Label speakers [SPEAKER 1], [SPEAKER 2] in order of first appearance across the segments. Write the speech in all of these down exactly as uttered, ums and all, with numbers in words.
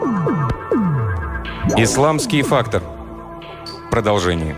[SPEAKER 1] Исламский фактор. Продолжение.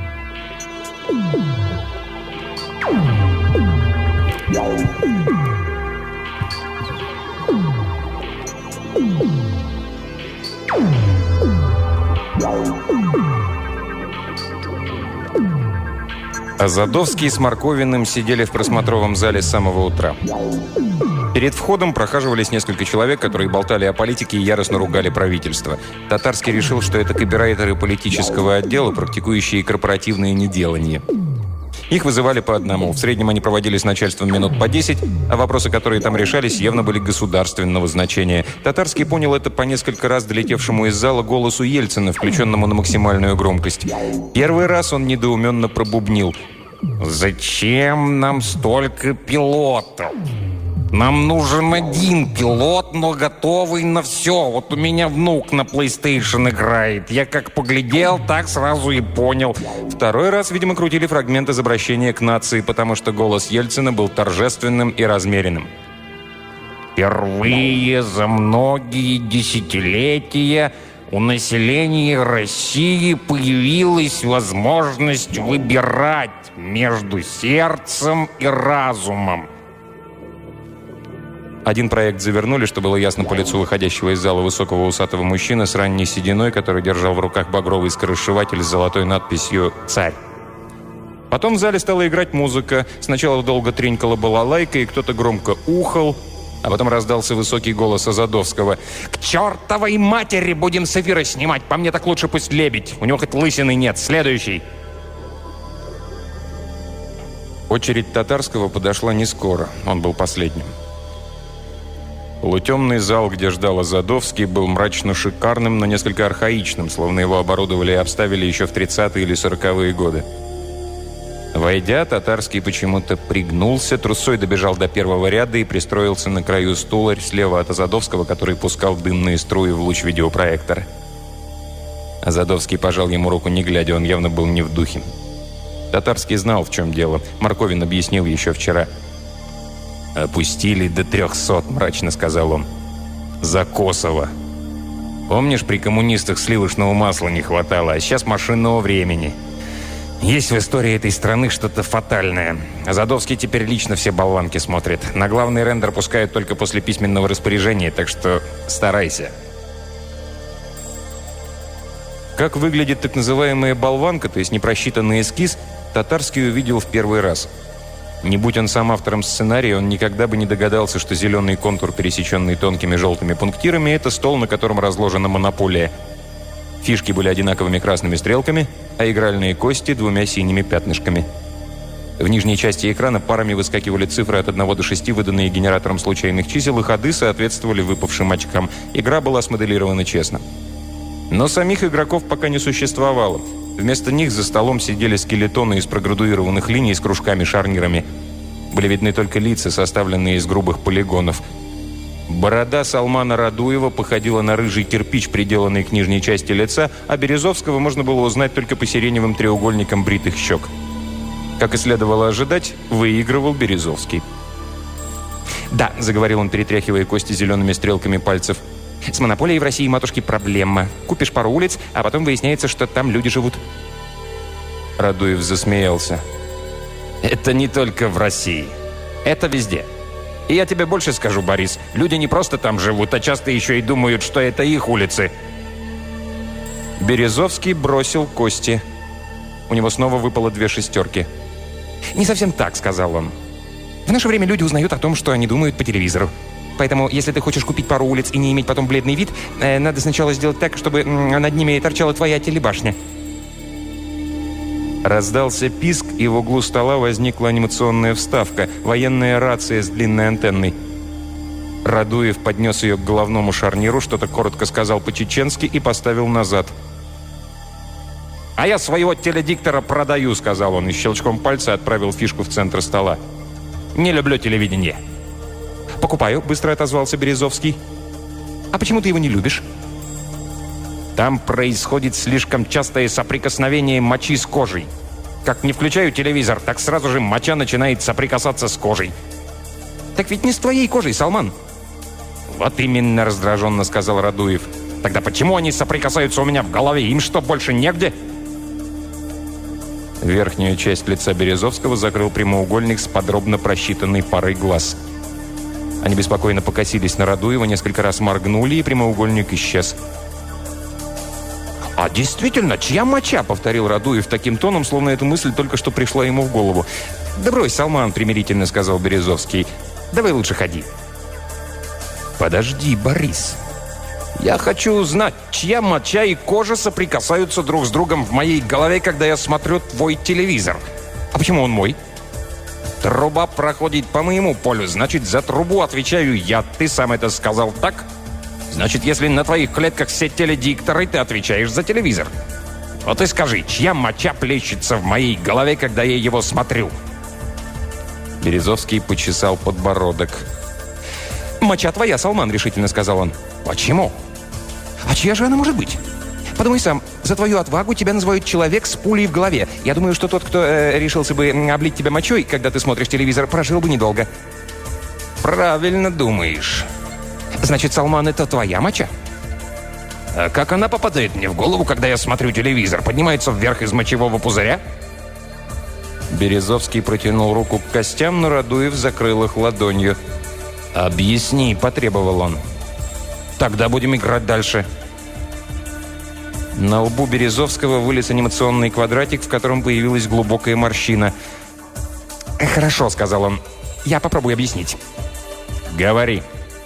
[SPEAKER 1] А Задовский с Морковиным сидели в просмотровом зале с самого утра. Перед входом прохаживались несколько человек, которые болтали о политике и яростно ругали правительство. Татарский решил, что это копирайтеры политического отдела, практикующие корпоративные неделания. Их вызывали по одному. В среднем они проводили с начальством минут по десять, а вопросы, которые там решались, явно были государственного значения. Татарский понял это по несколько раз долетевшему из зала голосу Ельцина, включенному на максимальную громкость. Первый раз он недоуменно пробубнил: «Зачем нам столько пилотов? Нам нужен один пилот, но готовый на все. Вот у меня внук на PlayStation играет. Я как поглядел, так сразу и понял». Второй раз, видимо, крутили фрагмент из обращения к нации, потому что голос Ельцина был торжественным и размеренным. «Впервые за многие десятилетия у населения России появилась возможность выбирать между сердцем и разумом». Один проект завернули, что было ясно по лицу выходящего из зала высокого усатого мужчины с ранней сединой, который держал в руках багровый скоросшиватель с золотой надписью «Царь». Потом в зале стала играть музыка. Сначала долго тренькала балалайка, и кто-то громко ухал, а потом раздался высокий голос Азадовского: «К чертовой матери будем с эфира снимать! По мне так лучше пусть лебедь! У него хоть лысины нет! Следующий!» Очередь Татарского подошла не скоро. Он был последним. Полутемный зал, где ждал Азадовский, был мрачно шикарным, но несколько архаичным, словно его оборудовали и обставили еще в тридцатые или сороковые годы. Войдя, Татарский почему-то пригнулся, трусой добежал до первого ряда и пристроился на краю стула слева от Азадовского, который пускал дымные струи в луч видеопроектора. Азадовский пожал ему руку, не глядя, он явно был не в духе. Татарский знал, в чем дело. Морковин объяснил еще вчера. «Опустили до трехсот», — мрачно сказал он. «За Косово. Помнишь, при коммунистах сливочного масла не хватало, а сейчас машинного времени. Есть в истории этой страны что-то фатальное. Задовский теперь лично все болванки смотрит. На главный рендер пускают только после письменного распоряжения, так что старайся». Как выглядит так называемая болванка, то есть непросчитанный эскиз, Татарский увидел в первый раз. Не будь он сам автором сценария, он никогда бы не догадался, что зеленый контур, пересеченный тонкими желтыми пунктирами, это стол, на котором разложена монополия. Фишки были одинаковыми красными стрелками, а игральные кости — двумя синими пятнышками. В нижней части экрана парами выскакивали цифры от одного до шести, выданные генератором случайных чисел, и ходы соответствовали выпавшим очкам. Игра была смоделирована честно. Но самих игроков пока не существовало. Вместо них за столом сидели скелетоны из проградуированных линий с кружками-шарнирами. Были видны только лица, составленные из грубых полигонов. Борода Салмана Радуева походила на рыжий кирпич, приделанный к нижней части лица, а Березовского можно было узнать только по сиреневым треугольникам бритых щек. Как и следовало ожидать, выигрывал Березовский. «Да», — заговорил он, перетряхивая кости зелеными стрелками пальцев, «с монополией в России, матушки, проблема. Купишь пару улиц, а потом выясняется, что там люди живут». Радуев засмеялся. «Это не только в России. Это везде. И я тебе больше скажу, Борис, люди не просто там живут, а часто еще и думают, что это их улицы». Березовский бросил кости. У него снова выпало две шестерки. «Не совсем так», — сказал он. «В наше время люди узнают о том, что они думают по телевизору. Поэтому, если ты хочешь купить пару улиц и не иметь потом бледный вид, э, надо сначала сделать так, чтобы э, над ними торчала твоя телебашня». Раздался писк, и в углу стола возникла анимационная вставка, военная рация с длинной антенной. Радуев поднес ее к головному шарниру, что-то коротко сказал по-чеченски и поставил назад. «А я своего теледиктора продаю», — сказал он, и щелчком пальца отправил фишку в центр стола. «Не люблю телевидение». «Покупаю», — быстро отозвался Березовский. «А почему ты его не любишь?» «Там происходит слишком частое соприкосновение мочи с кожей. Как не включаю телевизор, так сразу же моча начинает соприкасаться с кожей». «Так ведь не с твоей кожей, Салман». «Вот именно», — раздраженно сказал Радуев. Тогда почему они соприкасаются у меня в голове? Им что, больше негде?» Верхнюю часть лица Березовского закрыл прямоугольник с подробно просчитанной парой глаз. Они беспокойно покосились на Радуева, несколько раз моргнули, и прямоугольник исчез. «А действительно, чья моча?» — повторил Радуев таким тоном, словно эта мысль только что пришла ему в голову. «Да брось, Салман», — примирительно сказал Березовский. «Давай лучше ходи». «Подожди, Борис. Я хочу узнать, чья моча и кожа соприкасаются друг с другом в моей голове, когда я смотрю твой телевизор. А почему он мой? Труба проходит по моему полю, значит, за трубу отвечаю я. Ты сам это сказал, так? Значит, если на твоих клетках все теледикторы, ты отвечаешь за телевизор. Вот и скажи, чья моча плещется в моей голове, когда я его смотрю?» Березовский почесал подбородок. «Моча твоя, Салман», — решительно сказал он. «Почему?» «А чья же она может быть? Подумай сам, за твою отвагу тебя называют человек с пулей в голове. Я думаю, что тот, кто э, решился бы облить тебя мочой, когда ты смотришь телевизор, прожил бы недолго». «Правильно думаешь. Значит, Салман, это твоя моча?» «А как она попадает мне в голову, когда я смотрю телевизор? Поднимается вверх из мочевого пузыря?» Березовский протянул руку к костям, но Радуев закрыл их ладонью. «Объясни», — потребовал он. «Тогда будем играть дальше». На лбу Березовского вылез анимационный квадратик, в котором появилась глубокая морщина. «Хорошо», — сказал он. «Я попробую объяснить». «Говори».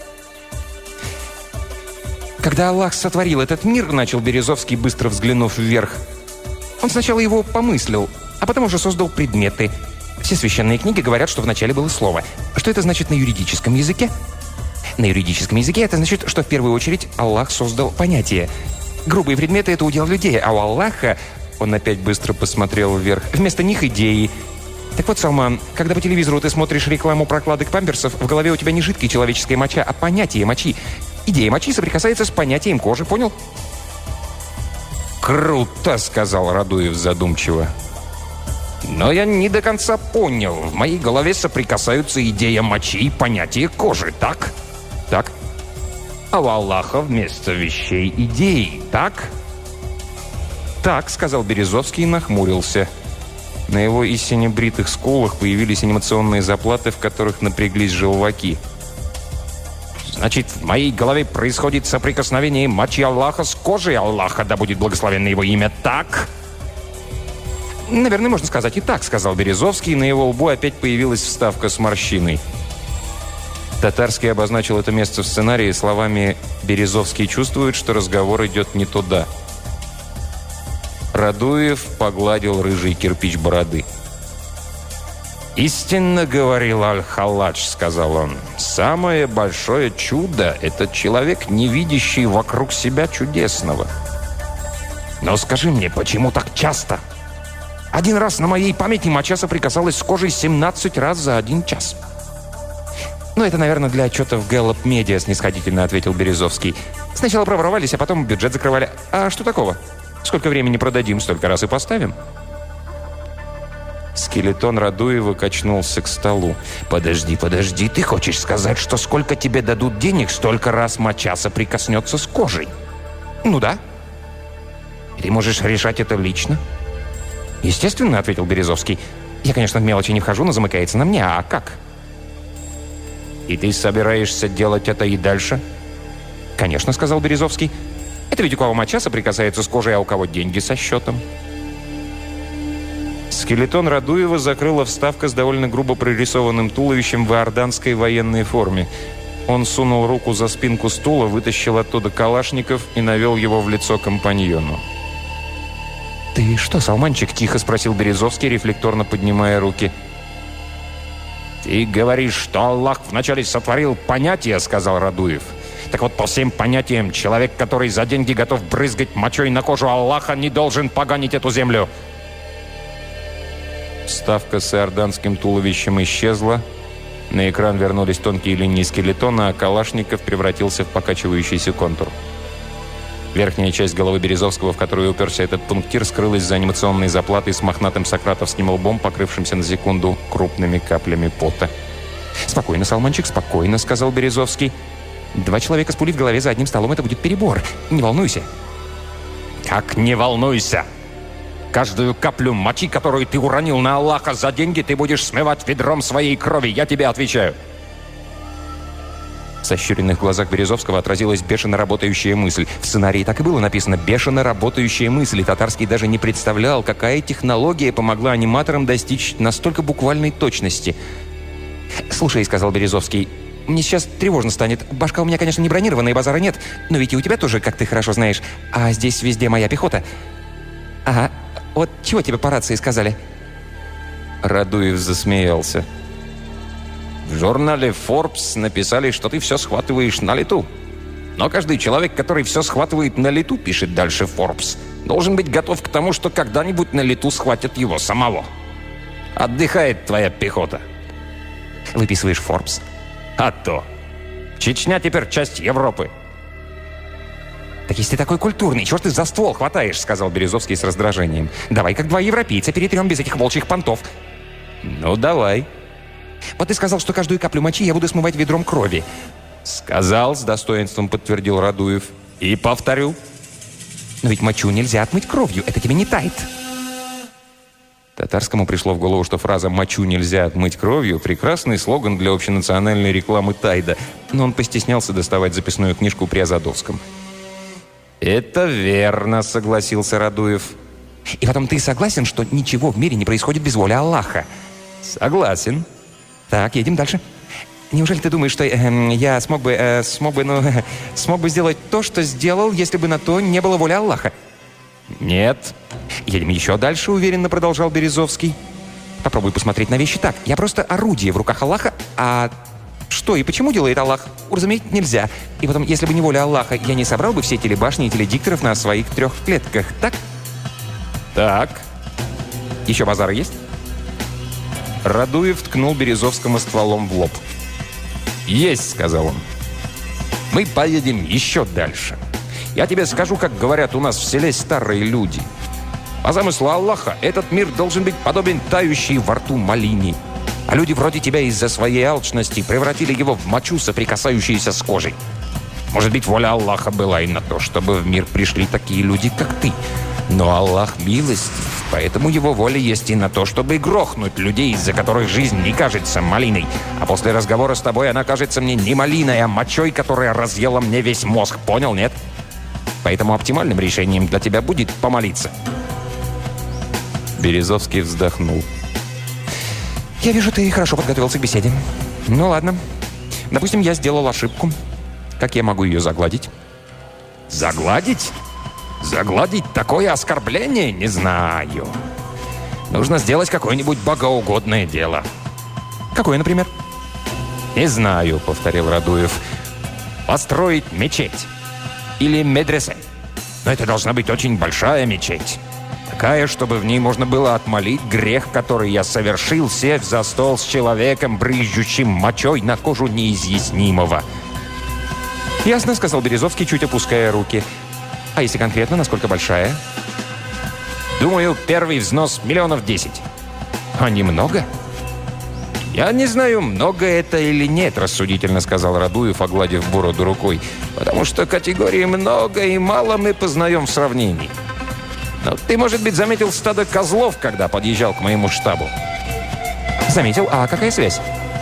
[SPEAKER 1] «Когда Аллах сотворил этот мир», — начал Березовский, быстро взглянув вверх, «он сначала его помыслил, а потом уже создал предметы. Все священные книги говорят, что вначале было слово. Что это значит на юридическом языке? На юридическом языке это значит, что в первую очередь Аллах создал понятие. Грубые предметы — это удел людей, а у Аллаха...» Он опять быстро посмотрел вверх. «Вместо них идеи. Так вот, Салман, когда по телевизору ты смотришь рекламу прокладок памперсов, в голове у тебя не жидкая человеческая моча, а понятие мочи. Идея мочи соприкасается с понятием кожи, понял?» «Круто», — сказал Радуев задумчиво. «Но я не до конца понял. В моей голове соприкасаются идея мочи и понятие кожи, так?» «Так». «А у Аллаха вместо вещей идеи, так?» «Так», — сказал Березовский и нахмурился. На его истине бритых скулах появились анимационные заплаты, в которых напряглись желваки. «Значит, в моей голове происходит соприкосновение мочи Аллаха с кожей Аллаха, да будет благословенно его имя, так?» «Наверное, можно сказать и так», — сказал Березовский, и на его лбу опять появилась вставка с морщиной. Татарский обозначил это место в сценарии словами «Березовский чувствует, что разговор идет не туда». Радуев погладил рыжий кирпич бороды. «Истинно говорил Аль-Халладж», — сказал он. «Самое большое чудо — это человек, не видящий вокруг себя чудесного. Но скажи мне, почему так часто? Один раз на моей памяти моча соприкасалась с кожей семнадцать раз за один час». «Ну, это, наверное, для отчетов Gallup Media», — снисходительно ответил Березовский. «Сначала проворовались, а потом бюджет закрывали. А что такого? Сколько времени продадим, столько раз и поставим». Скелетон Радуева качнулся к столу. «Подожди, подожди, ты хочешь сказать, что сколько тебе дадут денег, столько раз моча соприкоснется с кожей?» «Ну да». «Ты можешь решать это лично?» «Естественно», — ответил Березовский. «Я, конечно, в мелочи не вхожу, но замыкается на мне. А как?» «И ты собираешься делать это и дальше?» «Конечно», — сказал Березовский. «Это ведь у кого моча соприкасается с кожей, а у кого деньги со счетом». Скелетон Радуева закрыла вставка с довольно грубо прорисованным туловищем в иорданской военной форме. Он сунул руку за спинку стула, вытащил оттуда калашников и навел его в лицо компаньону. «Ты что, Салманчик?» — тихо спросил Березовский, рефлекторно поднимая руки. «Ты говоришь, что Аллах вначале сотворил понятия», — сказал Радуев. «Так вот, по всем понятиям, человек, который за деньги готов брызгать мочой на кожу Аллаха, не должен поганить эту землю». Вставка с иорданским туловищем исчезла. На экран вернулись тонкие линии скелетона, а Калашников превратился в покачивающийся контур. Верхняя часть головы Березовского, в которую уперся этот пунктир, скрылась за анимационной заплатой с мохнатым сократовским лбом, покрывшимся на секунду крупными каплями пота. «Спокойно, Салманчик, спокойно», — сказал Березовский.
[SPEAKER 2] Два человека с пулей в голове за одним столом — это будет перебор. Не волнуйся.
[SPEAKER 1] Как не волнуйся? Каждую каплю мочи, которую ты уронил на Аллаха за деньги, ты будешь смывать ведром своей крови, я тебе отвечаю.
[SPEAKER 2] В сощуренных глазах Березовского отразилась бешено работающая мысль. В сценарии так и было написано «бешено работающая мысль», и Татарский даже не представлял, какая технология помогла аниматорам достичь настолько буквальной точности. «Слушай», — сказал Березовский, — «мне сейчас тревожно станет. Башка у меня, конечно, не бронированная, базара нет, но ведь и у тебя тоже, как ты хорошо знаешь. А здесь везде моя пехота». «Ага, вот чего тебе по рации сказали?»
[SPEAKER 1] Радуев засмеялся. В журнале Forbes написали, что ты все схватываешь на лету. Но каждый человек, который все схватывает на лету, пишет дальше Forbes, должен быть готов к тому, что когда-нибудь на лету схватят его самого. Отдыхает твоя пехота.
[SPEAKER 2] «Выписываешь Forbes?»
[SPEAKER 1] А то. Чечня теперь часть Европы.
[SPEAKER 2] «Так если ты такой культурный, чего ж ты за ствол хватаешь?» — сказал Березовский с раздражением. «Давай, как два европейца, перетрем без этих волчьих понтов».
[SPEAKER 1] «Ну, давай».
[SPEAKER 2] «Вот ты сказал, что каждую каплю мочи я буду смывать ведром крови».
[SPEAKER 1] «Сказал», — с достоинством подтвердил Радуев. «И повторю».
[SPEAKER 2] «Но ведь мочу нельзя отмыть кровью, это тебе не тает».
[SPEAKER 1] Татарскому пришло в голову, что фраза «мочу нельзя отмыть кровью» — прекрасный слоган для общенациональной рекламы Тайда, но он постеснялся доставать записную книжку при Азадовском. «Это верно», — согласился Радуев.
[SPEAKER 2] «И потом ты согласен, что ничего в мире не происходит без воли Аллаха?»
[SPEAKER 1] «Согласен».
[SPEAKER 2] «Так, едем дальше. Неужели ты думаешь, что э, я смог бы, э, смог бы, ну, смог бы сделать то, что сделал, если бы на то не было воли Аллаха?»
[SPEAKER 1] «Нет».
[SPEAKER 2] «Едем еще дальше», — уверенно продолжал Березовский. «Попробуй посмотреть на вещи так. Я просто орудие в руках Аллаха, а что и почему делает Аллах, уразуметь нельзя. И потом, если бы не воля Аллаха, я не собрал бы все телебашни и теледикторов на своих трех клетках, так?»
[SPEAKER 1] «Так».
[SPEAKER 2] «Еще базар есть?»
[SPEAKER 1] Радуев ткнул Березовскому стволом в лоб. «Есть», — сказал он. «Мы поедем еще дальше. Я тебе скажу, как говорят у нас в селе старые люди. По замыслу Аллаха, этот мир должен быть подобен тающей во рту малине. А люди вроде тебя из-за своей алчности превратили его в мочу, соприкасающуюся с кожей. Может быть, воля Аллаха была и на то, чтобы в мир пришли такие люди, как ты. Но Аллах милостив, поэтому его воля есть и на то, чтобы грохнуть людей, из-за которых жизнь не кажется малиной. А после разговора с тобой она кажется мне не малиной, а мочой, которая разъела мне весь мозг. Понял, нет? Поэтому оптимальным решением для тебя будет помолиться». Березовский вздохнул.
[SPEAKER 2] «Я вижу, ты хорошо подготовился к беседе. Ну ладно. Допустим, я сделал ошибку. Как я могу ее загладить?»
[SPEAKER 1] «Загладить? Загладить такое оскорбление? Не знаю. Нужно сделать какое-нибудь богоугодное дело».
[SPEAKER 2] «Какое, например?»
[SPEAKER 1] «Не знаю», — повторил Радуев. «Построить мечеть. Или медресе. Но это должна быть очень большая мечеть. Такая, чтобы в ней можно было отмолить грех, который я совершил, сев за стол с человеком, брызжущим мочой на кожу неизъяснимого».
[SPEAKER 2] «Ясно», — сказал Березовский, чуть опуская руки. «А если конкретно, насколько большая?»
[SPEAKER 1] «Думаю, первый взнос миллионов десять».
[SPEAKER 2] «А немного?»
[SPEAKER 1] «Я не знаю, много это или нет», — рассудительно сказал Радуев, огладив бороду рукой. «Потому что категории «много» и «мало» мы познаем в сравнении. Но ты, может быть, заметил стадо козлов, когда подъезжал к моему штабу?»
[SPEAKER 2] «Заметил. А какая связь?»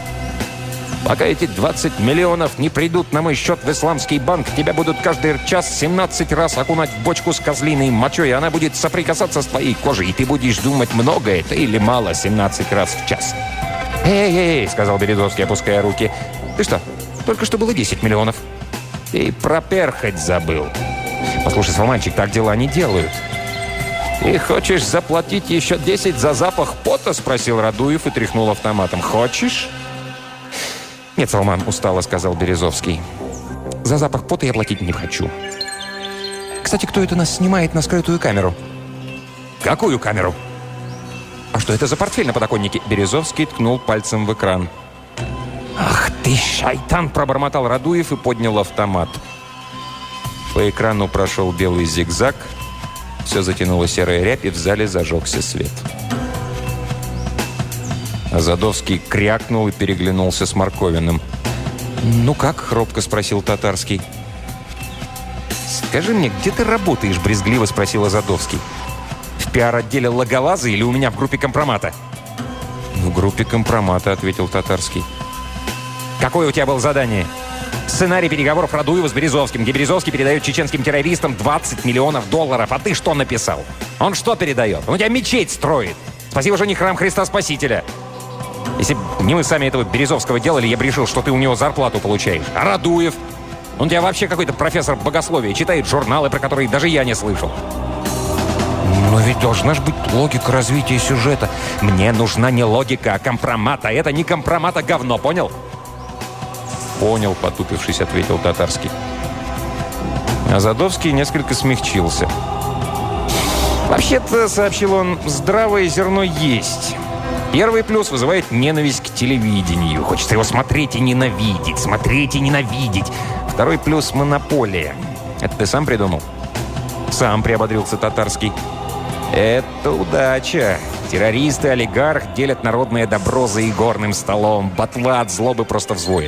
[SPEAKER 1] «Пока эти двадцать миллионов не придут на мой счет в исламский банк, тебя будут каждый час семнадцать раз окунать в бочку с козлиной мочой, и она будет соприкасаться с твоей кожей, и ты будешь думать, много это или мало семнадцать раз в час».
[SPEAKER 2] «Эй-эй-эй», — сказал Березовский, опуская руки. «Ты что, только что было десять миллионов?»
[SPEAKER 1] «Ты проперхать забыл».
[SPEAKER 2] «Послушай, Салманчик, так дела не делают».
[SPEAKER 1] «Ты хочешь заплатить еще десять за запах пота?» — спросил Радуев и тряхнул автоматом. «Хочешь?»
[SPEAKER 2] «Нет, Салман», — устало сказал Березовский. «За запах пота я платить не хочу. Кстати, кто это нас снимает на скрытую камеру?»
[SPEAKER 1] «Какую камеру?»
[SPEAKER 2] «А что это за портфель на подоконнике?» Березовский ткнул пальцем в экран.
[SPEAKER 1] «Ах ты, шайтан!» — пробормотал Радуев и поднял автомат.
[SPEAKER 2] По экрану прошел белый зигзаг. Все затянуло серая рябь, и в зале зажегся свет.
[SPEAKER 1] Азадовский крякнул и переглянулся с Марковиным.
[SPEAKER 2] «Ну как?» — робко спросил Татарский. «Скажи мне, где ты работаешь?» — брезгливо спросил Азадовский. «В пиар-отделе Логолаза или у меня в группе компромата?» «В группе компромата», — ответил Татарский. «Какое у тебя было задание?» «Сценарий переговоров Радуева с Березовским, где Березовский передает чеченским террористам двадцать миллионов долларов. А ты что написал? Он что передает? Он у тебя мечеть строит. Спасибо, что не храм Христа Спасителя. Если бы не мы сами этого Березовского делали, я бы решил, что ты у него зарплату получаешь. А Радуев? Он у тебя вообще какой-то профессор богословия, читает журналы, про которые даже я не слышал». «Но ведь должна же быть логика развития сюжета». «Мне нужна не логика, а компромат. А это не компромат, а говно, понял?» «Понял», — потупившись, ответил Татарский. Азадовский несколько смягчился. «Вообще-то, — сообщил он, — здравое зерно есть. Первый плюс вызывает ненависть к телевидению. Хочется его смотреть и ненавидеть, смотреть и ненавидеть. Второй плюс — монополия. Это ты сам придумал?» «Сам», — приободрился Татарский. «Это удача. Террористы, олигарх делят народное добро за игорным столом. Ботва от злобы просто взвоет».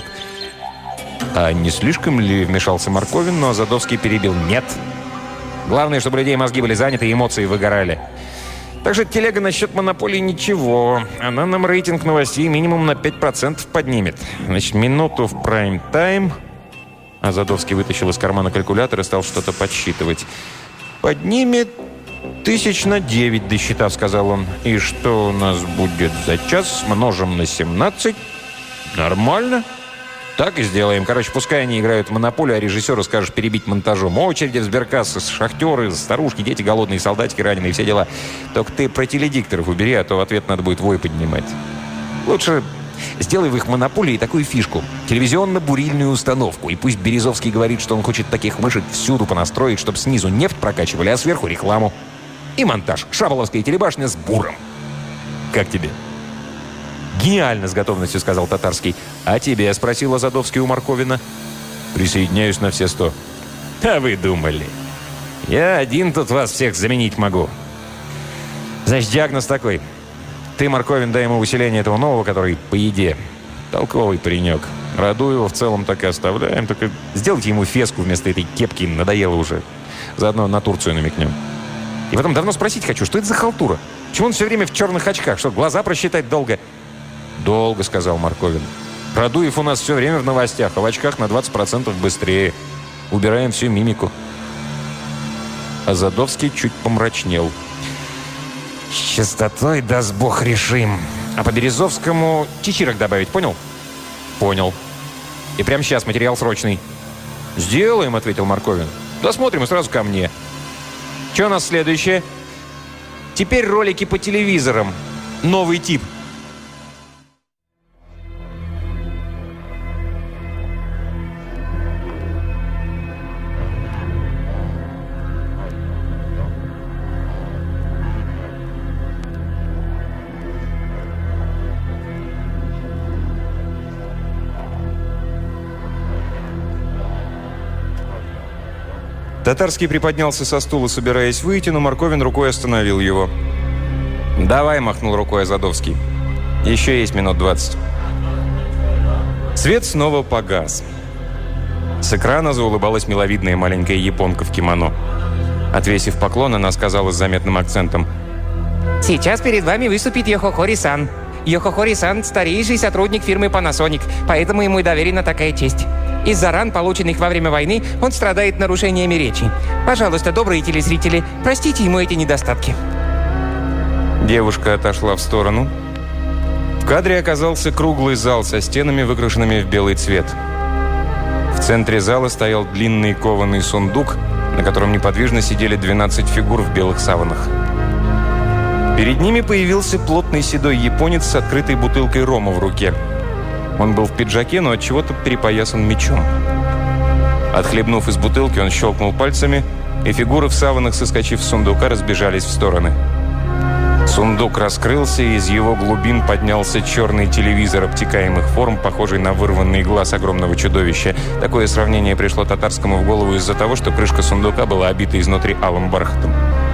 [SPEAKER 2] «А не слишком ли?» — вмешался Марковин, но Азадовский перебил. «Нет. Главное, чтобы людей мозги были заняты и эмоции выгорали. Также телега насчет монополии ничего. Она нам рейтинг новостей минимум на пять процентов поднимет. Значит, минуту в прайм-тайм». Азадовский вытащил из кармана калькулятор и стал что-то подсчитывать. «Поднимет тысяч на девять, досчитав», — сказал он. «И что у нас будет за час? Множим на семнадцать. Нормально. Так и сделаем. Короче, пускай они играют в монополию, а режиссеру скажешь перебить монтажом. Очереди в сберкассы, шахтеры, старушки, дети голодные, солдатики раненые, все дела. Только ты про теледикторов убери, а то в ответ надо будет вой поднимать. Лучше сделай в их монополии такую фишку. Телевизионно-бурильную установку. И пусть Березовский говорит, что он хочет таких мышек всюду понастроить, чтобы снизу нефть прокачивали, а сверху рекламу. И монтаж. Шаболовская телебашня с буром. Как тебе?» «Гениально», — с готовностью сказал Татарский. «А тебе?» — спросил Азадовский у Марковина. «Присоединяюсь на все сто». «А вы думали? Я один тут вас всех заменить могу. Значит, диагноз такой. Ты, Марковин, дай ему усиление этого нового, который по еде. Толковый паренек. Радуева в целом так и оставляем. Только сделайте ему феску вместо этой кепки. Надоело уже. Заодно на Турцию намекнем. И потом давно спросить хочу, что это за халтура? Почему он все время в черных очках? Что, глаза просчитать долго?» «Долго», — сказал Марковин. «Радуев у нас все время в новостях, а в очках на двадцать процентов быстрее. Убираем всю мимику». Азадовский чуть помрачнел. «С частотой, даст бог, решим. А по Березовскому чичирок добавить, понял?» «Понял. И прямо сейчас материал срочный». «Сделаем», — ответил Марковин. «Досмотрим и сразу ко мне». «Что у нас следующее?» «Теперь ролики по телевизорам. Новый тип». Татарский приподнялся со стула, собираясь выйти, но Марковин рукой остановил его. «Давай», — махнул рукой Азадовский. «Еще есть минут двадцать». Свет снова погас. С экрана заулыбалась миловидная маленькая японка в кимоно. Отвесив поклон, она сказала с заметным акцентом:
[SPEAKER 3] «Сейчас перед вами выступит Йохохори-сан. Йохохори-сан – старейший сотрудник фирмы Panasonic, поэтому ему и доверена такая честь. Из-за ран, полученных во время войны, он страдает нарушениями речи. Пожалуйста, добрые телезрители, простите ему эти недостатки».
[SPEAKER 2] Девушка отошла в сторону. В кадре оказался круглый зал со стенами, выкрашенными в белый цвет. В центре зала стоял длинный кованый сундук, на котором неподвижно сидели двенадцать фигур в белых саванах. Перед ними появился плотный седой японец с открытой бутылкой рома в руке. Он был в пиджаке, но от чего-то перепоясан мечом. Отхлебнув из бутылки, он щелкнул пальцами, и фигуры в саванах, соскочив с сундука, разбежались в стороны. Сундук раскрылся, и из его глубин поднялся черный телевизор обтекаемых форм, похожий на вырванный глаз огромного чудовища. Такое сравнение пришло Татарскому в голову из-за того, что крышка сундука была обита изнутри алым бархатом.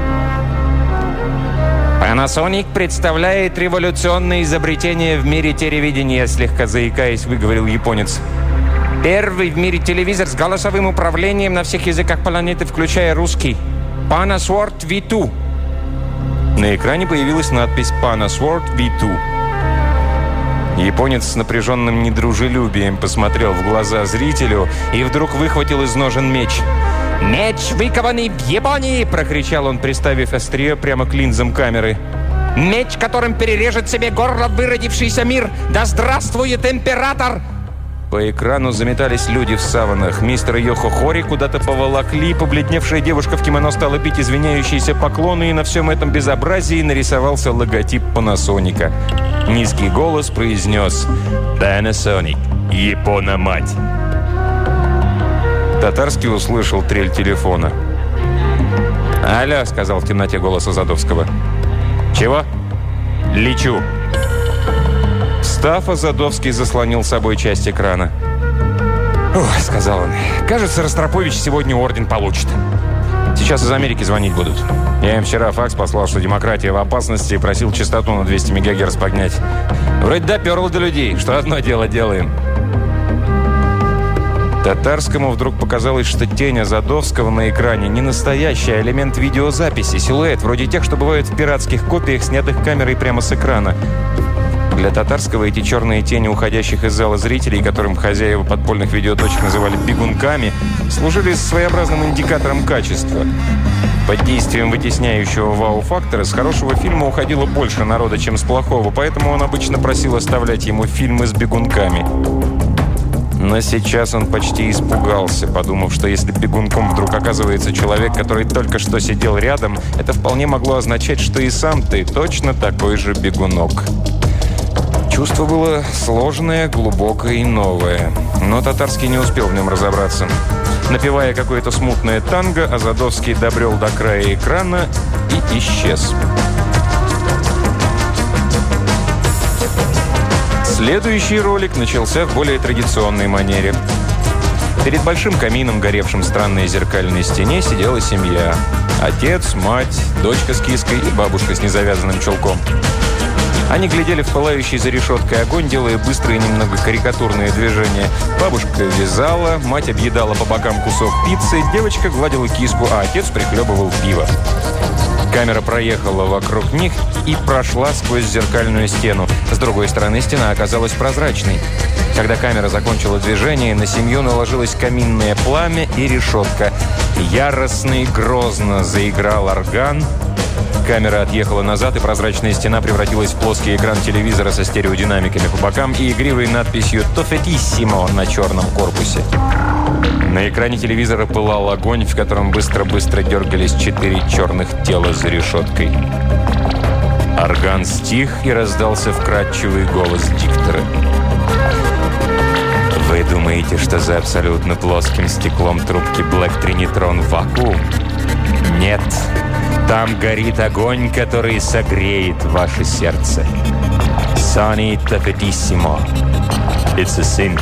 [SPEAKER 3] Panasonic представляет революционное изобретение в мире телевидения, слегка заикаясь, выговорил японец. Первый в мире телевизор с голосовым управлением на всех языках планеты, включая русский. Panasword ви два.
[SPEAKER 1] На экране появилась надпись «Panasword ви два». Японец с напряженным недружелюбием посмотрел в глаза зрителю и вдруг выхватил из ножен меч.
[SPEAKER 3] «Меч, выкованный в Японии!» – прокричал он, приставив острие прямо к линзам камеры. «Меч, которым перережет себе горло выродившийся мир! Да здравствует император!»
[SPEAKER 1] По экрану заметались люди в саванах. Мистер Йохо Хори куда-то поволокли. Побледневшая девушка в кимоно стала пить извиняющиеся поклоны, и на всем этом безобразии нарисовался логотип Панасоника. Низкий голос произнес «Panasonic, Япона-мать». Татарский услышал трель телефона. «Алло», — сказал в темноте голос Азадовского. «Чего?» «Лечу». Встав, Азадовский заслонил собой часть экрана.
[SPEAKER 3] «Ох», — сказал он, — «кажется, Ростропович сегодня орден получит».
[SPEAKER 1] «Сейчас из Америки звонить будут. Я им вчера факс послал, что демократия в опасности, и просил частоту на двести мегагерц поднять. Вроде доперло до людей, что одно дело делаем». Татарскому вдруг показалось, что тень Азадовского на экране не настоящий, а элемент видеозаписи, силуэт, вроде тех, что бывают в пиратских копиях, снятых камерой прямо с экрана. Для Татарского эти черные тени уходящих из зала зрителей, которым хозяева подпольных видеоточек называли «бегунками», служили своеобразным индикатором качества. Под действием вытесняющего вау-фактора с хорошего фильма уходило больше народа, чем с плохого, поэтому он обычно просил оставлять ему фильмы с бегунками. Но сейчас он почти испугался, подумав, что если бегунком вдруг оказывается человек, который только что сидел рядом, это вполне могло означать, что и сам ты точно такой же бегунок. Чувство было сложное, глубокое и новое. Но Татарский не успел в нем разобраться. Напевая какое-то смутное танго, Азадовский добрел до края экрана и исчез. Следующий ролик начался в более традиционной манере. Перед большим камином, горевшим в странной зеркальной стене, сидела семья. Отец, мать, дочка с киской и бабушка с незавязанным чулком. Они глядели в пылающий за решеткой огонь, делая быстрые, немного карикатурные движения. Бабушка вязала, мать объедала по бокам кусок пиццы, девочка гладила киску, а отец прихлебывал пиво. Камера проехала вокруг них и прошла сквозь зеркальную стену. С другой стороны стена оказалась прозрачной. Когда камера закончила движение, на семью наложилось каминное пламя и решетка. Яростно и грозно заиграл орган. Камера отъехала назад, и прозрачная стена превратилась в плоский экран телевизора со стереодинамиками по бокам и игривой надписью «Тофетиссимо» на черном корпусе. На экране телевизора пылал огонь, в котором быстро-быстро дергались четыре черных тела за решеткой. Орган стих, и раздался вкрадчивый голос диктора. «Вы думаете, что за абсолютно плоским стеклом трубки Black Trinitron вакуум? Нет. Там горит огонь, который согреет ваше сердце. Soni Tafetissimo. It's a sin».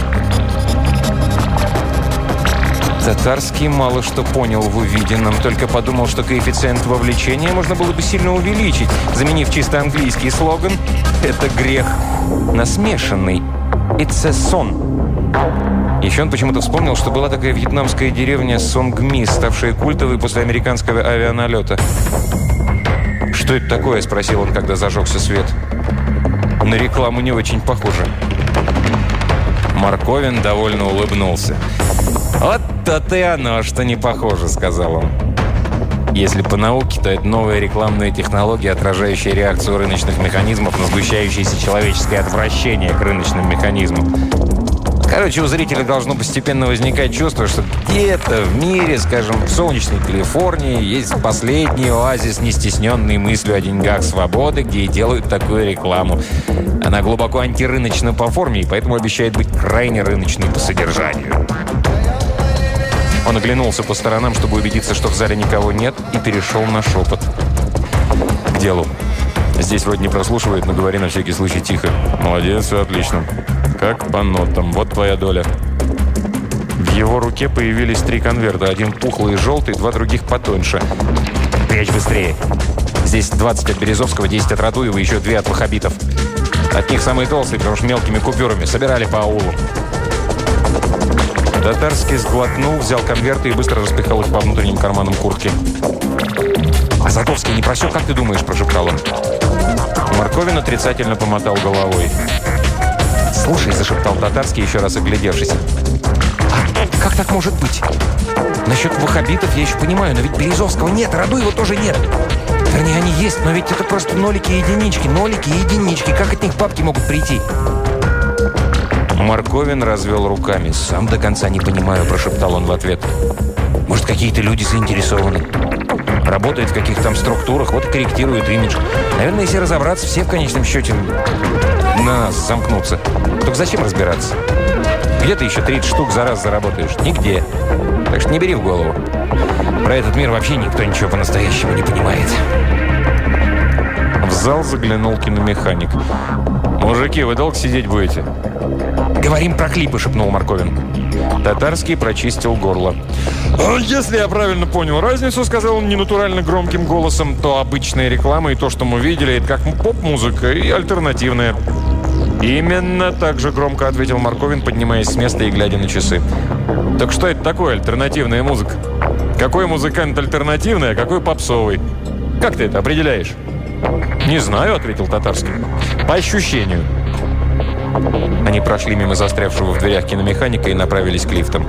[SPEAKER 1] Татарский мало что понял в увиденном, только подумал, что коэффициент вовлечения можно было бы сильно увеличить, заменив чисто английский слоган «Это грех» на смешанный «It's a son». Еще он почему-то вспомнил, что была такая вьетнамская деревня Сонгми, ставшая культовой после американского авианалета. «Что это такое?» – спросил он, когда зажегся свет. «На рекламу не очень похоже». Марковин довольно улыбнулся. «Вот то-то и оно, что не похоже», — сказал он. Если по науке, то это новая рекламная технология, отражающая реакцию рыночных механизмов на сгущающееся человеческое отвращение к рыночным механизмам. Короче, у зрителя должно постепенно возникать чувство, что где-то в мире, скажем, в солнечной Калифорнии, есть последний оазис, не стесненный мыслью о деньгах свободы, где и делают такую рекламу. Она глубоко антирыночна по форме, и поэтому обещает быть крайне рыночной по содержанию. Он оглянулся по сторонам, чтобы убедиться, что в зале никого нет, и перешел на шепот. «К делу. Здесь вроде не прослушивает, но говори на всякий случай тихо». «Молодец, все отлично. Как по нотам. Вот твоя доля». В его руке появились три конверта. Один пухлый и желтый, два других потоньше. «Прячь быстрее. Здесь двадцать от Березовского, десять от Радуева и еще две от Вахабитов. От них самые толстые, потому что мелкими купюрами. Собирали по аулу». Татарский сглотнул, взял конверты и быстро распихал их по внутренним карманам куртки.
[SPEAKER 2] «А Задовский не просек, как ты думаешь?» – прошептал он.
[SPEAKER 1] Марковин отрицательно помотал головой.
[SPEAKER 2] «Слушай», – зашептал Татарский, еще раз оглядевшись. «А как так может быть? Насчет ваххабитов я еще понимаю, но ведь Березовского нет, Радуева тоже нет. Вернее, они есть, но ведь это просто нолики и единички, нолики и единички. Как от них бабки могут прийти?»
[SPEAKER 1] Марковин развел руками.
[SPEAKER 2] «Сам до конца не понимаю», – прошептал он в ответ. «Может, какие-то люди заинтересованы. Работают в каких-то там структурах, вот и корректируют имидж. Наверное, если разобраться, все в конечном счете на нас замкнутся. Только зачем разбираться? Где ты еще тридцать штук за раз заработаешь? Нигде. Так что не бери в голову. Про этот мир вообще никто ничего по-настоящему не понимает».
[SPEAKER 1] В зал заглянул киномеханик. «Мужики, вы долго сидеть будете?»
[SPEAKER 2] «Говорим про клипы», — шепнул Марковин.
[SPEAKER 1] Татарский прочистил горло. «Если я правильно понял разницу, — сказал он ненатурально громким голосом, — то обычная реклама и то, что мы видели, это как поп-музыка и альтернативная». «Именно так же громко, — ответил Марковин, поднимаясь с места и глядя на часы. Так что это такое альтернативная музыка? Какой музыкант альтернативный, а какой попсовый? Как ты это определяешь?» «Не знаю, — ответил Татарский. — По ощущению».
[SPEAKER 2] Они прошли мимо застрявшего в дверях киномеханика и направились к лифтам.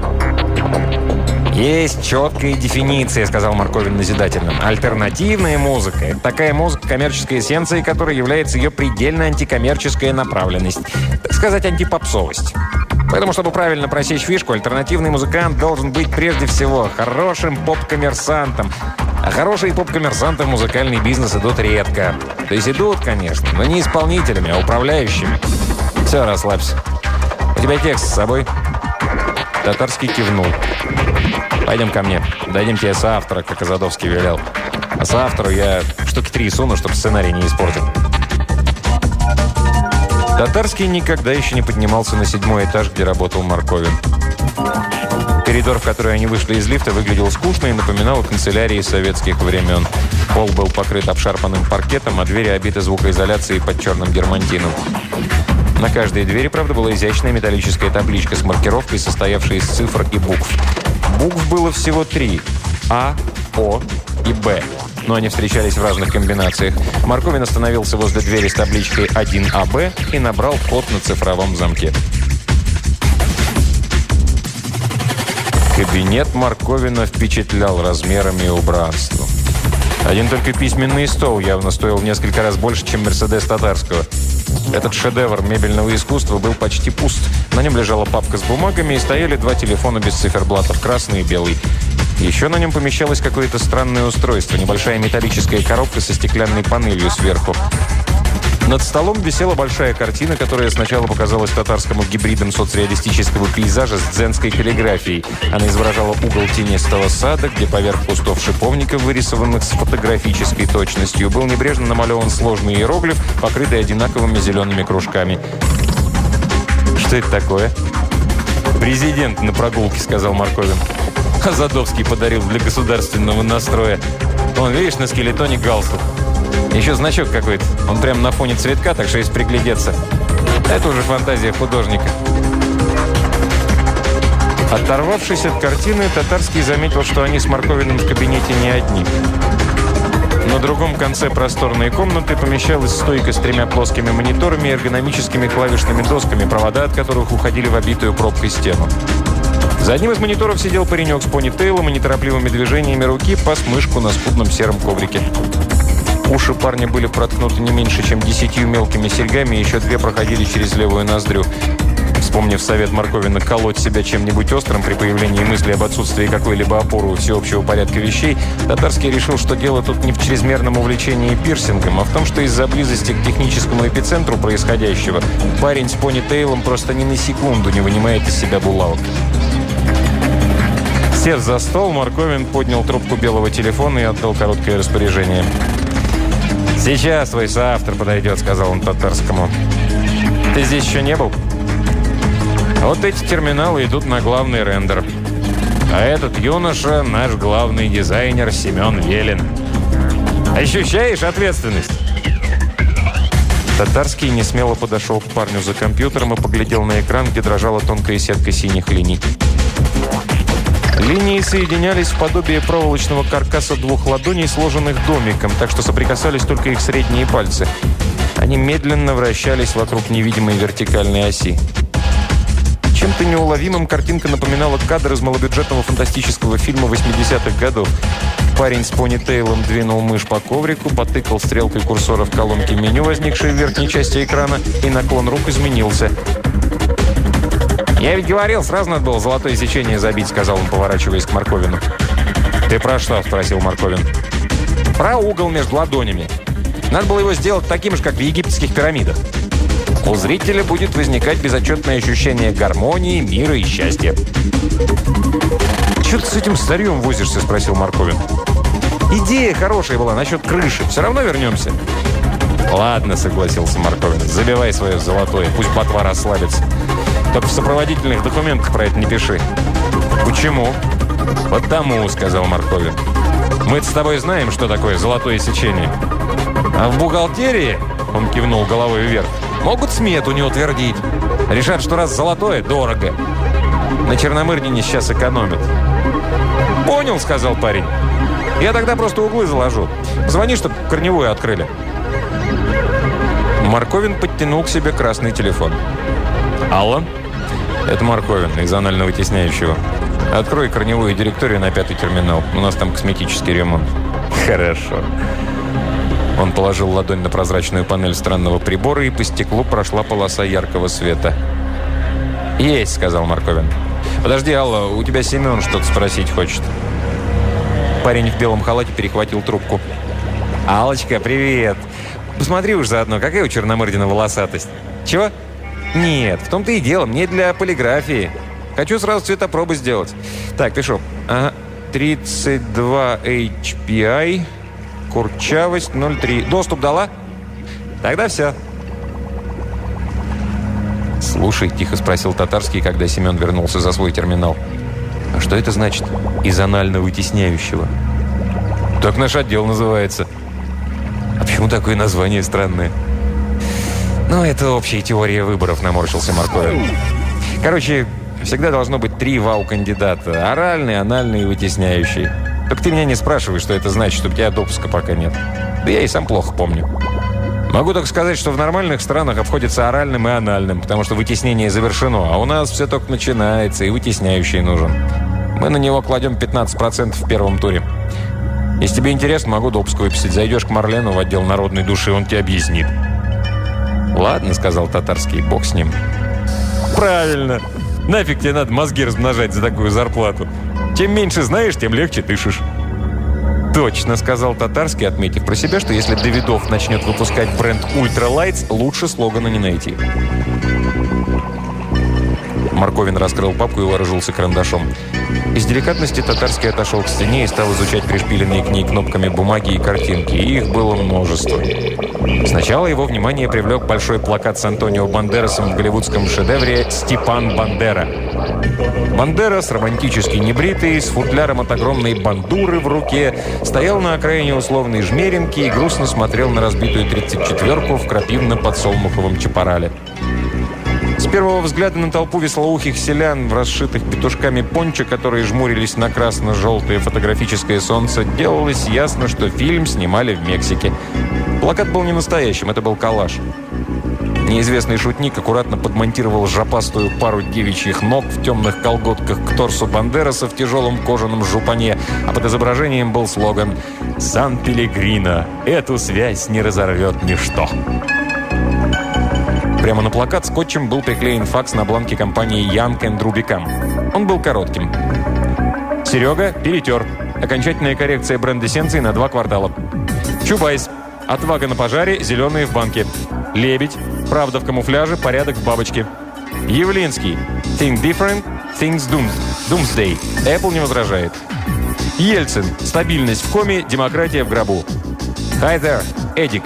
[SPEAKER 2] «Есть четкая дефиниция, — сказал Марковин назидательно. — Альтернативная музыка — это такая музыка коммерческой эссенции, которая является ее предельно антикоммерческая направленность. Так сказать, антипопсовость. Поэтому, чтобы правильно просечь фишку, альтернативный музыкант должен быть прежде всего хорошим поп-коммерсантом. А хорошие поп-коммерсанты в музыкальный бизнес идут редко. То есть идут, конечно, но не исполнителями, а управляющими. Все, расслабься. У тебя текст с собой?»
[SPEAKER 1] Татарский кивнул.
[SPEAKER 2] «Пойдем ко мне. Дадим тебе соавтора, как Азадовский велел. А соавтору я штуки три суну, чтобы сценарий не испортил».
[SPEAKER 1] Татарский никогда еще не поднимался на седьмой этаж, где работал Марковин. Коридор, в который они вышли из лифта, выглядел скучно и напоминал канцелярии советских времен. Пол был покрыт обшарпанным паркетом, а двери обиты звукоизоляцией под черным дермантином. На каждой двери, правда, была изящная металлическая табличка с маркировкой, состоявшей из цифр и букв. Букв было всего три – А, О и Б. Но они встречались в разных комбинациях. Марковин остановился возле двери с табличкой один А Б и набрал код на цифровом замке. Кабинет Марковина впечатлял размерами и убранством. Один только письменный стол явно стоил в несколько раз больше, чем «Мерседес» Татарского. Этот шедевр мебельного искусства был почти пуст. На нем лежала папка с бумагами и стояли два телефона без циферблатов, красный и белый. Еще на нем помещалось какое-то странное устройство, небольшая металлическая коробка со стеклянной панелью сверху. Над столом висела большая картина, которая сначала показалась Татарскому гибридом соцреалистического пейзажа с дзенской каллиграфией. Она изображала угол тенистого сада, где поверх кустов шиповника, вырисованных с фотографической точностью, был небрежно намалеван сложный иероглиф, покрытый одинаковыми зелеными кружками. «Что это такое?» «Президент на прогулке», — сказал Марковин. «А Задовский подарил для государственного настроя. Вон, видишь, на скелетоне галстук. Еще значок какой-то. Он прямо на фоне цветка, так что если приглядеться. Это уже фантазия художника». Оторвавшись от картины, Татарский заметил, что они с Марковиным в кабинете не одни. На другом конце просторной комнаты помещалась стойка с тремя плоскими мониторами и эргономическими клавишными досками, провода от которых уходили в обитую пробкой стену. За одним из мониторов сидел паренек с понитейлом и неторопливыми движениями руки пас мышку на скудном сером коврике. Уши парня были проткнуты не меньше, чем десятью мелкими серьгами, и еще две проходили через левую ноздрю. Вспомнив совет Марковина колоть себя чем-нибудь острым при появлении мысли об отсутствии какой-либо опоры у всеобщего порядка вещей, Татарский решил, что дело тут не в чрезмерном увлечении пирсингом, а в том, что из-за близости к техническому эпицентру происходящего парень с понитейлом просто ни на секунду не вынимает из себя булавок. Сев за стол, Марковин поднял трубку белого телефона и отдал короткое распоряжение. «Сейчас твой соавтор подойдет», — сказал он Татарскому. «Ты здесь еще не был? Вот эти терминалы идут на главный рендер. А этот юноша — наш главный дизайнер Семен Велин. Ощущаешь ответственность?» Татарский несмело подошел к парню за компьютером и поглядел на экран, где дрожала тонкая сетка синих линий. Линии соединялись в подобие проволочного каркаса двух ладоней, сложенных домиком, так что соприкасались только их средние пальцы. Они медленно вращались вокруг невидимой вертикальной оси. Чем-то неуловимым картинка напоминала кадр из малобюджетного фантастического фильма восьмидесятых годов. Парень с понитейлом двинул мышь по коврику, потыкал стрелкой курсора в колонке меню, возникшей в верхней части экрана, и наклон рук изменился. «Я ведь говорил, сразу надо было золотое сечение забить», — сказал он, поворачиваясь к Марковину. «Ты про что?» — спросил Марковин. «Про угол между ладонями. Надо было его сделать таким же, как в египетских пирамидах. У зрителя будет возникать безотчетное ощущение гармонии, мира и счастья». «Чего ты с этим старьем возишься?» — спросил Марковин. «Идея хорошая была насчет крыши. Все равно вернемся». «Ладно», — согласился Марковин. «Забивай свое золотое, пусть ботва расслабится. Только в сопроводительных документах про это не пиши». «Почему?» «Потому», — сказал Марковин. «Мы-то с тобой знаем, что такое золотое сечение. А в бухгалтерии, — он кивнул головой вверх, — могут смету не утвердить. Решат, что раз золотое, дорого. На Черномырдине сейчас экономят». «Понял», — сказал парень. «Я тогда просто углы заложу. Звони, чтобы корневую открыли». Марковин подтянул к себе красный телефон. «Алло? Это Марковин из анально-вытесняющего. Открой корневую директорию на пятый терминал. У нас там косметический ремонт». «Хорошо». Он положил ладонь на прозрачную панель странного прибора, и по стеклу прошла полоса яркого света. «Есть», — сказал Марковин. «Подожди, Алла, у тебя Семен что-то спросить хочет». Парень в белом халате перехватил трубку. «Аллочка, привет. Посмотри уж заодно, какая у Черномырдина волосатость». «Чего?» «Нет, в том-то и дело. Мне для полиграфии. Хочу сразу цветопробы сделать». «Так, пишу. Ага. тридцать два эйч пи ай. Курчавость ноль три. Доступ дала?» «Тогда все». «Слушай», — тихо спросил Татарский, когда Семен вернулся за свой терминал. «А что это значит? Из анально-вытесняющего?» «Так наш отдел называется». «А почему такое название странное?» «Ну, это общая теория выборов», — наморщился Марковин. «Короче, всегда должно быть три вау-кандидата. Оральный, анальный и вытесняющий. Только ты меня не спрашивай, что это значит, у тебя допуска пока нет. Да я и сам плохо помню. Могу только сказать, что в нормальных странах обходится оральным и анальным, потому что вытеснение завершено, а у нас все только начинается, и вытесняющий нужен. Мы на него кладем пятнадцать процентов в первом туре. Если тебе интересно, могу допуск выписать. Зайдешь к Марлену в отдел народной души, он тебе объяснит». «Ладно», — сказал Татарский, — «бог с ним». «Правильно. Нафиг тебе надо мозги размножать за такую зарплату. Чем меньше знаешь, тем легче дышишь». «Точно», — сказал Татарский, отметив про себя, что если Давидов начнет выпускать бренд Ultra Lights, лучше слогана не найти. Марковин раскрыл папку и вооружился карандашом. Из деликатности Татарский отошел к стене и стал изучать пришпиленные к ней кнопками бумаги и картинки. И их было множество. Сначала его внимание привлек большой плакат с Антонио Бандерасом в голливудском шедевре «Степан Бандера». Бандерас, романтически небритый, с футляром от огромной бандуры в руке, стоял на окраине условной Жмеринки и грустно смотрел на разбитую тридцать четвёрку в крапивно-подсолнуховом Чапарале. С первого взгляда на толпу веслоухих селян в расшитых петушками пончо, которые жмурились на красно-желтое фотографическое солнце, делалось ясно, что фильм снимали в Мексике. Плакат был не настоящим, это был коллаж. Неизвестный шутник аккуратно подмонтировал жопастую пару девичьих ног в темных колготках к торсу Бандераса в тяжелом кожаном жупане, а под изображением был слоган «Сан-Пелегрино. Эту связь не разорвет ничто». Прямо на плакат скотчем был приклеен факс на бланке компании Young энд Rubicam. Он был коротким. «Серега, перетер. Окончательная коррекция бренд-эссенции на два квартала. Чубайс. Отвага на пожаре, зеленые в банке. Лебедь. Правда в камуфляже, порядок в бабочке. Явлинский. Think different, things doomed. Doomsday. Apple не возражает. Ельцин. Стабильность в коме, демократия в гробу. Hi there, Эдик».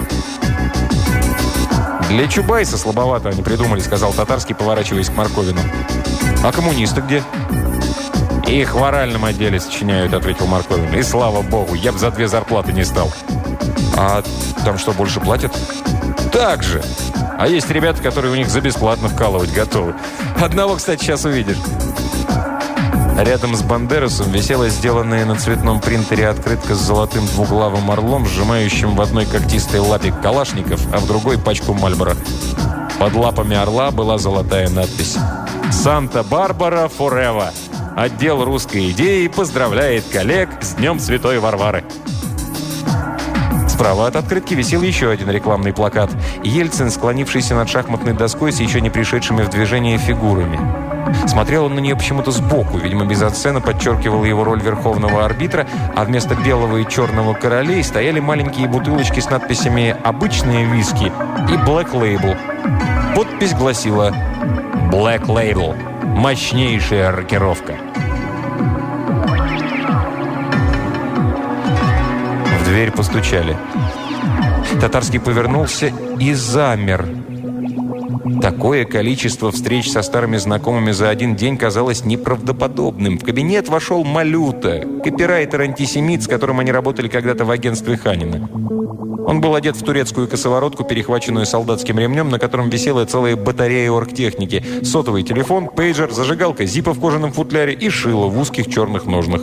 [SPEAKER 1] «Для Чубайса слабовато они придумали», — сказал Татарский, поворачиваясь к Марковину. «А коммунисты где?» «Их в оральном отделе сочиняют», — ответил Марковин. «И слава богу, я бы за две зарплаты не стал». «А там что, больше платят?» «Так же. А есть ребята, которые у них за бесплатно вкалывать готовы. Одного, кстати, сейчас увидишь». Рядом с Бандерасом висела сделанная на цветном принтере открытка с золотым двуглавым орлом, сжимающим в одной когтистой лапе калашников, а в другой пачку Мальборо. Под лапами орла была золотая надпись «Санта-Барбара Форева». Отдел русской идеи поздравляет коллег с Днем Святой Варвары. Справа от открытки висел еще один рекламный плакат. Ельцин, склонившийся над шахматной доской с еще не пришедшими в движение фигурами. Смотрел он на нее почему-то сбоку, видимо, мизансцена подчеркивала его роль верховного арбитра, а вместо белого и черного королей стояли маленькие бутылочки с надписями «Обычные виски» и «Black Label». Подпись гласила «Black Label. Мощнейшая рокировка». В дверь постучали. Татарский повернулся и замер. Такое количество встреч со старыми знакомыми за один день казалось неправдоподобным. В кабинет вошел Малюта, копирайтер-антисемит, с которым они работали когда-то в агентстве Ханина. Он был одет в турецкую косоворотку, перехваченную солдатским ремнем, на котором висела целая батарея оргтехники, сотовый телефон, пейджер, зажигалка, зиппо в кожаном футляре и шило в узких черных ножнах.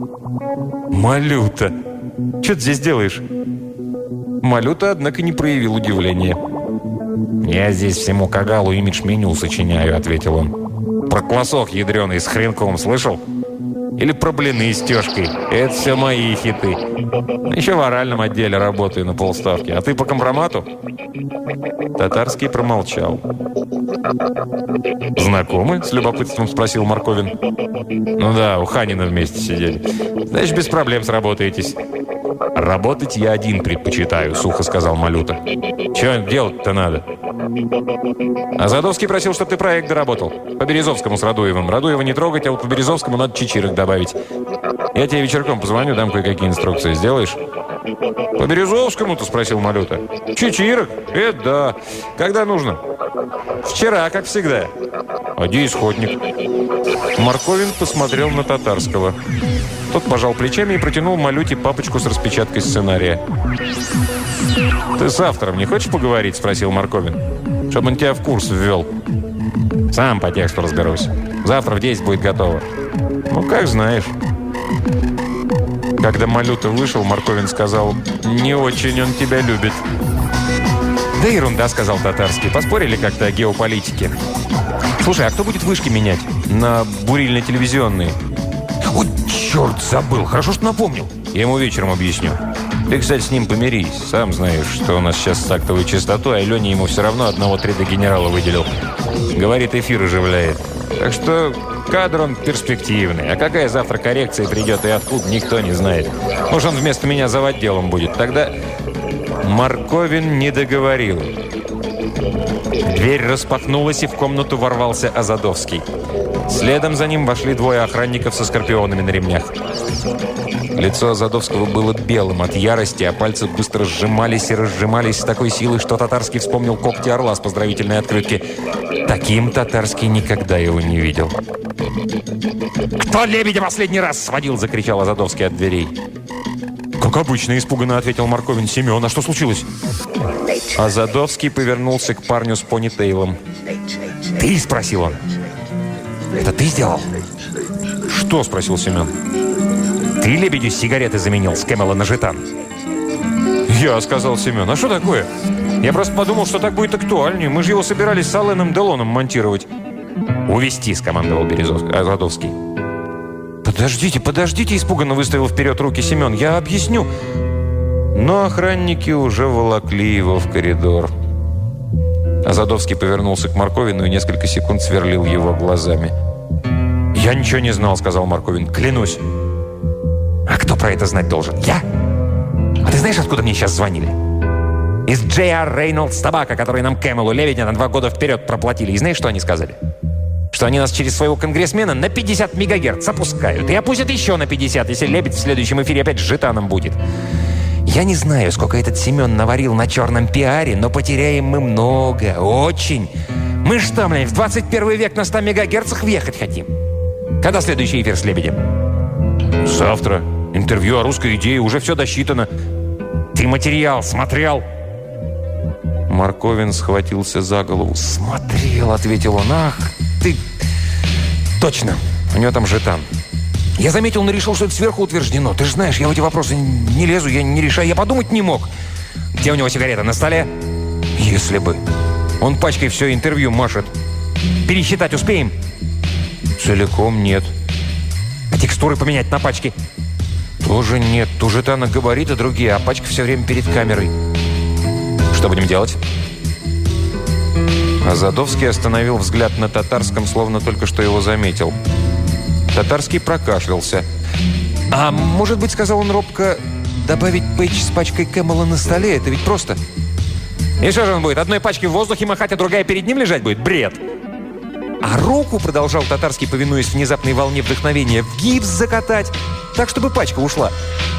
[SPEAKER 1] «Малюта! Что ты здесь делаешь?» Малюта, однако, не проявил удивления. «Я здесь всему Кагалу имидж-меню сочиняю», — ответил он. «Про квасок ядреный с хренком слышал? Или про блины с тёшкой? Это все мои хиты. Еще в оральном отделе работаю на полставки. А ты по компромату?» Татарский промолчал. «Знакомы?» — с любопытством спросил Марковин. «Ну да, у Ханина вместе сидели. Значит, без проблем сработаетесь». «Работать я один предпочитаю», — сухо сказал Малюта. «Чего делать-то надо?» «А Задовский просил, чтобы ты проект доработал. По Березовскому с Радуевым. Радуева не трогать, а вот по Березовскому надо чичирок добавить. Я тебе вечерком позвоню, дам кое-какие инструкции. Сделаешь?» «По Березовскому-то?» — спросил Малюта. «Чичирок? Это да. Когда нужно?» «Вчера, как всегда». «А где исходник?» Марковин посмотрел на Татарского. Тот пожал плечами и протянул Малюте папочку с распечаткой сценария. «Ты с автором не хочешь поговорить?» — спросил Марковин. «Чтобы он тебя в курс ввел». «Сам по тексту разберусь. Завтра в десять будет готово». «Ну, как знаешь». Когда Малюта вышел, Марковин сказал: «Не очень он тебя любит». «Да ерунда», — сказал Татарский. «Поспорили как-то о геополитике». «Слушай, а кто будет вышки менять на бурильно-телевизионные?» «Ой, черт, забыл. Хорошо, что напомнил. Я ему вечером объясню. Ты, кстати, с ним помирись. Сам знаешь, что у нас сейчас с тактовой частотой, а Леня ему все равно одного три дэ-генерала выделил. Говорит, эфир оживляет. Так что кадр он перспективный. А какая завтра коррекция придет и откуда, никто не знает. Может, он вместо меня заводделом будет. Тогда...» Марковин не договорил. Дверь распахнулась, и в комнату ворвался Азадовский. Следом за ним вошли двое охранников со скорпионами на ремнях. Лицо Азадовского было белым от ярости, а пальцы быстро сжимались и разжимались с такой силой, что Татарский вспомнил когти орла с поздравительной открытки. Таким Татарский никогда его не видел. «Кто лебедя последний раз сводил?» — закричал Азадовский от дверей. «Как обычно», — испуганно ответил Марковин. «Семен, а что случилось?» Азадовский повернулся к парню с понитейлом. «Ты?» — спросил он. «Это ты сделал?» «Что?» — спросил Семен. «Ты лебедю сигареты заменил с Кэмела на жетан?» «Я», — сказал Семен. «А что такое? Я просто подумал, что так будет актуальнее. Мы же его собирались с Алленом Делоном монтировать». «Увести», — скомандовал Березовский, Азадовский. «Подождите, подождите!» — испуганно выставил вперед руки Семен. «Я объясню!» Но охранники уже волокли его в коридор. Азадовский повернулся к Марковину и несколько секунд сверлил его глазами. «Я ничего не знал», — сказал Марковин. «Клянусь!» «А кто про это знать должен? Я? А ты знаешь, откуда мне сейчас звонили?» «Из Джей Ар Рейнольдс Табака, который нам Кэмелу Левиня на два года вперед проплатили. И знаешь, что они сказали? Что они нас через своего конгрессмена на пятьдесят мегагерц опускают. И опустят еще на пятьдесят, если Лебедь в следующем эфире опять с жетаном будет. Я не знаю, сколько этот Семен наварил на черном пиаре, но потеряем мы много, очень. Мы что, блин, в двадцать первый век на ста мегагерцах въехать хотим? Когда следующий эфир с Лебедем?» «Завтра. Интервью о русской идее, уже все досчитано». «Ты материал смотрел?» Марковин схватился за голову. «Смотрел», — ответил он. «Ах ты! Точно, у него там жетан».
[SPEAKER 2] Я заметил, он решил, что это сверху утверждено. Ты же знаешь, я в эти вопросы не лезу, я не решаю, я подумать не мог.
[SPEAKER 3] Где у него сигарета? На столе?
[SPEAKER 2] Если бы. Он пачкой все интервью машет.
[SPEAKER 3] Пересчитать успеем?
[SPEAKER 2] Целиком нет.
[SPEAKER 3] А текстуры поменять на пачке?
[SPEAKER 2] Тоже нет. Ту же Тана габариты другие, а пачка все время перед камерой.
[SPEAKER 3] Что будем делать?
[SPEAKER 1] Азадовский остановил взгляд на Татарском, словно только что его заметил. Татарский прокашлялся.
[SPEAKER 2] «А может быть, — сказал он робко, — добавить пейдж с пачкой Кэмела на столе? Это ведь просто».
[SPEAKER 3] И что же он будет? Одной пачки в воздухе махать, а другая перед ним лежать будет? Бред!
[SPEAKER 2] «А руку, — продолжал Татарский, повинуясь внезапной волне вдохновения, — в гипс закатать, так, чтобы пачка ушла».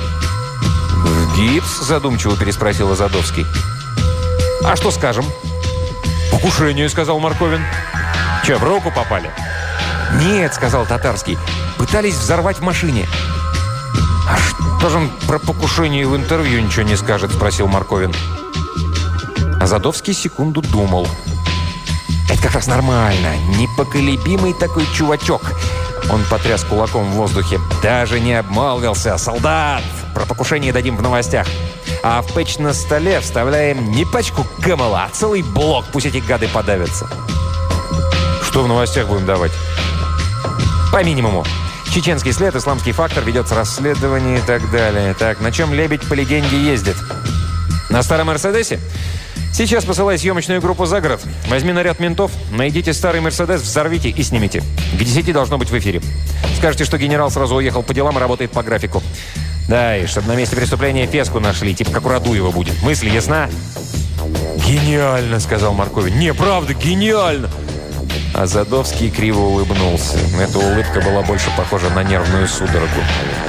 [SPEAKER 1] «В гипс?» – задумчиво переспросил Азадовский.
[SPEAKER 3] А что скажем?
[SPEAKER 1] «Покушение», – сказал Марковин. «Че, в руку попали?»
[SPEAKER 2] «Нет, — сказал Татарский, — пытались взорвать в машине».
[SPEAKER 1] «А что же он про покушение в интервью ничего не скажет?» – спросил Марковин.
[SPEAKER 2] Азадовский секунду думал. «Это как раз нормально. Непоколебимый такой чувачок». Он потряс кулаком в воздухе. «Даже не обмолвился. Солдат! Про покушение дадим в новостях. А в пэтч на столе вставляем не пачку Кэмела, а целый блок. Пусть эти гады подавятся».
[SPEAKER 1] «Что в новостях будем давать?»
[SPEAKER 2] «По минимуму. Чеченский след, исламский фактор, ведется расследование и так далее. Так, на чем Лебедь по легенде ездит?»
[SPEAKER 3] На старом Мерседесе?
[SPEAKER 1] «Сейчас посылай съемочную группу за город. Возьми наряд ментов, найдите старый Мерседес, взорвите и снимите. К десяти должно быть в эфире. Скажите, что генерал сразу уехал по делам и работает по графику. Да, и чтобы на месте преступления феску нашли, типа как у Радуева будет. Мысль ясна?»
[SPEAKER 2] «Гениально!» — сказал Марковин. «Не, правда, гениально!»
[SPEAKER 1] А Задовский криво улыбнулся. Эта улыбка была больше похожа на нервную судорогу.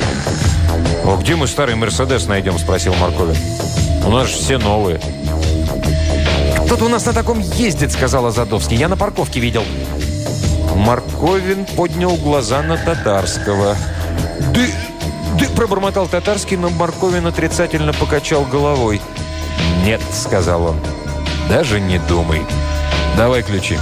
[SPEAKER 1] «А где мы старый Мерседес найдем?» – спросил Марковин. «У нас же все новые».
[SPEAKER 2] «Кто-то у нас на таком ездит», — сказал Азадовский. «Я на парковке видел».
[SPEAKER 1] Марковин поднял глаза на Татарского. «Да, да», — пробормотал Татарский, но Марковин отрицательно покачал головой. «Нет», — сказал он, — «даже не думай. Давай ключи».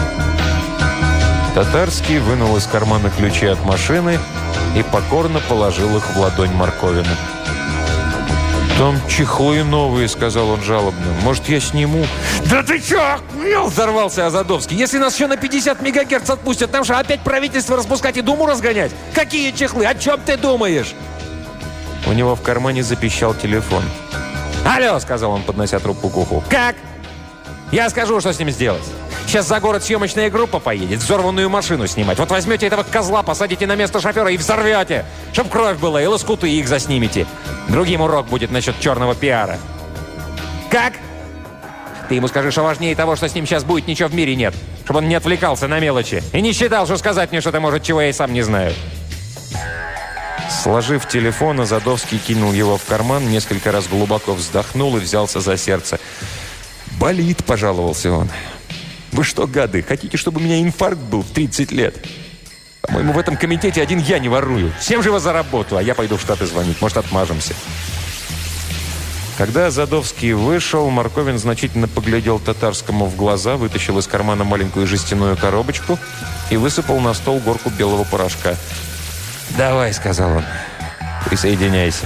[SPEAKER 1] Татарский вынул из кармана ключи от машины и покорно положил их в ладонь Марковина. «Там чехлы новые», — сказал он жалобно. «Может, я сниму?»
[SPEAKER 2] «Да ты чё, охуел?» — взорвался Азадовский. «Если нас еще на пятьдесят мегагерц отпустят, нам же опять правительство распускать и Думу разгонять? Какие чехлы? О чем ты думаешь?»
[SPEAKER 1] У него в кармане запищал телефон.
[SPEAKER 2] «Алло», — сказал он, поднося трубку к уху. «Как? Я скажу, что с ним сделать. Сейчас за город съемочная группа поедет, взорванную машину снимать. Вот возьмете этого козла, посадите на место шофера и взорвете, чтоб кровь была, и лоскуты их заснимете. Другим урок будет насчет черного пиара». «Как? Ты ему скажи, что важнее того, что с ним сейчас будет, ничего в мире нет. Чтобы он не отвлекался на мелочи и не считал, что сказать мне что-то может, чего я и сам не знаю».
[SPEAKER 1] Сложив телефон, Азадовский кинул его в карман, несколько раз глубоко вздохнул и взялся за сердце. «Болит», — пожаловался он. «Вы что, гады, хотите, чтобы у меня инфаркт был в тридцать лет? По-моему, в этом комитете один я не ворую. Всем же его за работу, а я пойду в Штаты звонить. Может, отмажемся». Когда Задовский вышел, Марковин значительно поглядел Татарскому в глаза, вытащил из кармана маленькую жестяную коробочку и высыпал на стол горку белого порошка.
[SPEAKER 2] «Давай», — сказал он,
[SPEAKER 1] — «присоединяйся».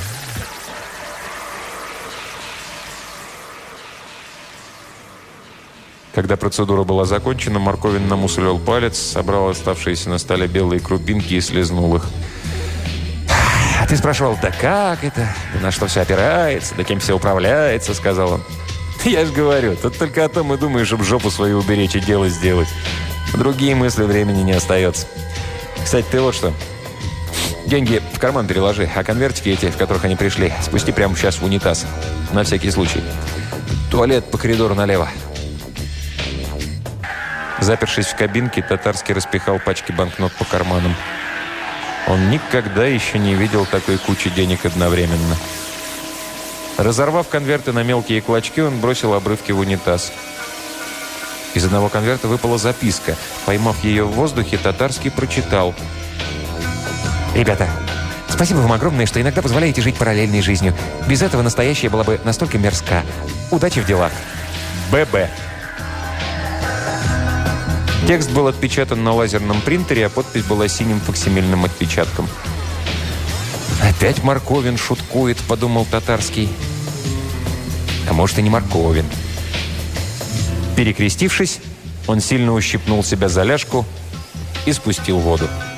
[SPEAKER 1] Когда процедура была закончена, Марковин намусолил палец, собрал оставшиеся на столе белые крупинки и слезнул их.
[SPEAKER 2] «А ты спрашивал, да как это? Да на что все опирается? Да кем все управляется?» — сказал он.
[SPEAKER 1] «Я же говорю, тут только о том и думаешь, чтобы жопу свою уберечь и дело сделать. Другие мысли времени не остается. Кстати, ты вот что. Деньги в карман переложи, а конвертики эти, в которых они пришли, спусти прямо сейчас в унитаз. На всякий случай. Туалет по коридору налево». Запершись в кабинке, Татарский распихал пачки банкнот по карманам. Он никогда еще не видел такой кучи денег одновременно. Разорвав конверты на мелкие клочки, он бросил обрывки в унитаз. Из одного конверта выпала записка. Поймав ее в воздухе, Татарский прочитал.
[SPEAKER 2] «Ребята, спасибо вам огромное, что иногда позволяете жить параллельной жизнью. Без этого настоящая была бы настолько мерзка. Удачи в делах.
[SPEAKER 1] ББ». Текст был отпечатан на лазерном принтере, а подпись была синим факсимильным отпечатком.
[SPEAKER 2] «Опять Марковин шуткует», — подумал Татарский. «А может, и не Марковин».
[SPEAKER 1] Перекрестившись, он сильно ущипнул себя за ляжку и спустил воду.